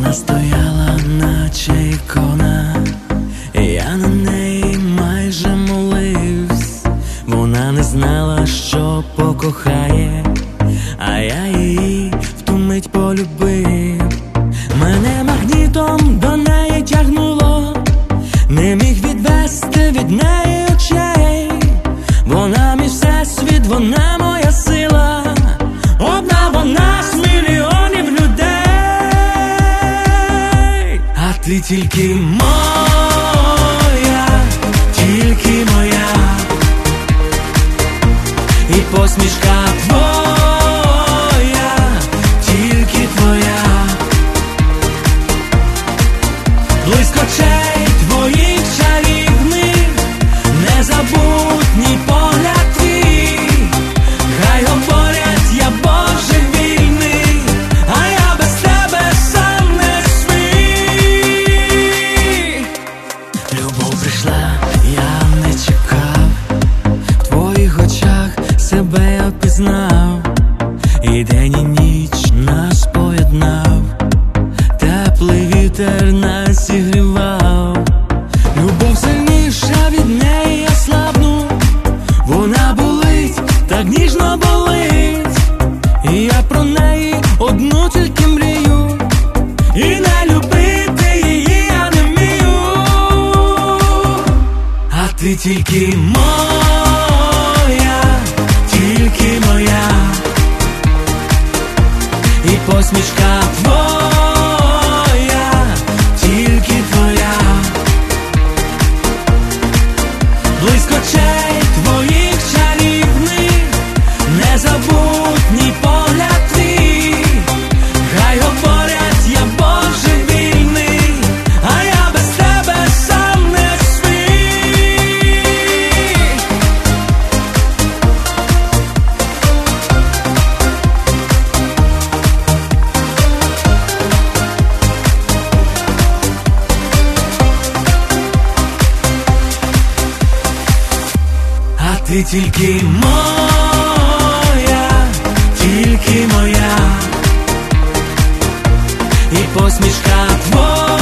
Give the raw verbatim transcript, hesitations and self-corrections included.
Вона стояла, наче ікона, я на неї майже молився. Вона не знала, що покохає, а я її в ту мить полюбив. Мене магнітом до неї тягнуло, не міг відвести від неї очей. Вона мій всесвіт, вона моя сила, одна вона з мільйонів людей. А ти тільки моя, тільки моя, і посмішка твоя, тільки твоя, блиск очей твоїх чарівних, незабутній погляд твій. Хай говорять, я божевільний, а я без тебе сам не свій. Любов прийшла, я не чекав, в твоїх очах себе я впізнав, і день і ніч нас поєднав, теплий вітер нас зігрівав. Любов сильніша, від неї я слабну, вона болить, так ніжно болить, і я про неї одну тільки мрію, і не любити її я не вмію. А ти тільки моя, тільки моя, і посмішка твоя, тільки твоя, блиск очей твоїх чарівних, незабутній погляд твій. Хай говорять, я божевільний, а я без тебе сам не свій. А ти тільки моя, тільки моя, і посмішка твоя,